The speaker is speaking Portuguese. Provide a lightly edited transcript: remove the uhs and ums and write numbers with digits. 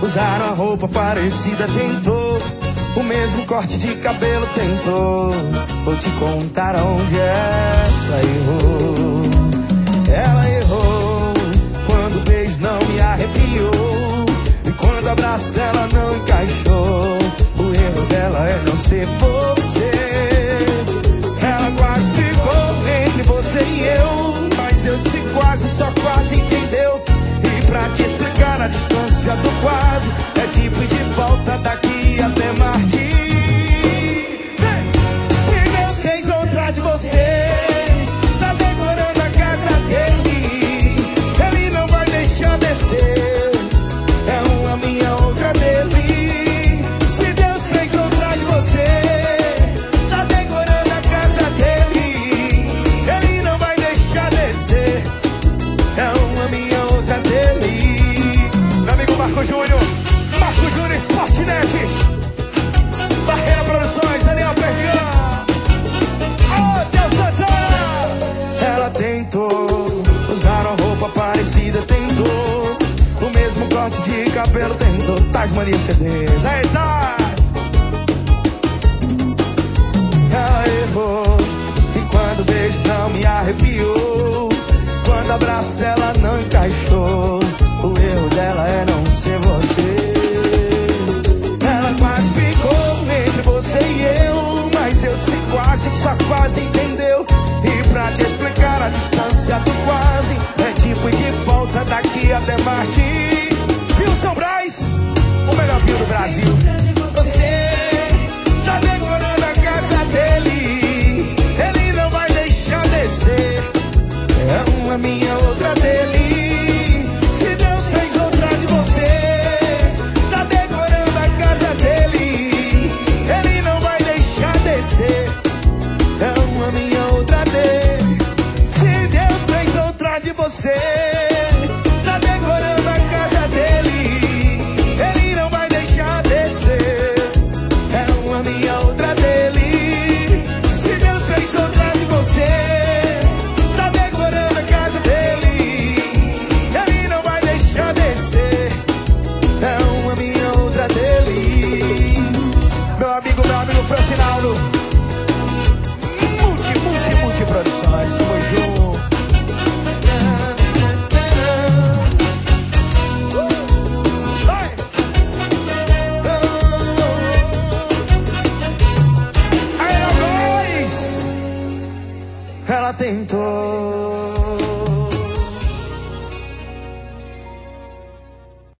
Usaram a roupa parecida, tentou o mesmo corte de cabelo, tentou. Vou te contar onde essa errou. Ela errou quando o beijo não me arrepiou e quando o abraço dela não encaixou. O erro dela é não ser você. Ela quase ficou entre você e eu, mas eu disse quase, só quase entendeu. E pra te explicar a distância do quase é tipo de volta daqui até Marte. Se Deus fez outra de você, tá decorando a casa dele, ele não vai deixar descer. É uma minha, outra dele. Se Deus fez outra de você, tá decorando a casa dele, ele não vai deixar descer. É uma minha, outra dele. Meu amigo Marco Júnior, Marco Júnior Sportnet, Barreira Produções, Daniel Perdigão. Ô, Deus Santana! Ela tentou, usaram roupa parecida, tentou o mesmo corte de cabelo, tentou. Tais Mania CDs, aí Tais! Ela errou e quando o beijo não me arrepiou, quando o abraço dela não encaixou. O erro dela é não ser você. Ela quase ficou entre você e eu, mas eu disse quase, só quase entendeu. E pra te explicar a distância do quase é tipo de volta daqui até Marte. Viu, São Brás? O melhor vinho do Brasil. Você tá decorando a casa dele, ele não vai deixar descer. É uma minha, outra dele. Se Deus fez outra de você, tá decorando a casa dele, ele não vai deixar descer. É uma minha, outra dele. Se Deus fez outra de você, tá decorando a casa dele, ele não vai deixar descer. É uma minha, outra dele. Se Deus fez outra de você, tá decorando a casa dele, ele não vai deixar descer. É uma minha, outra dele. Meu amigo Francinaldo, multi produções, tamo junto. Aí, nós! Ela tentou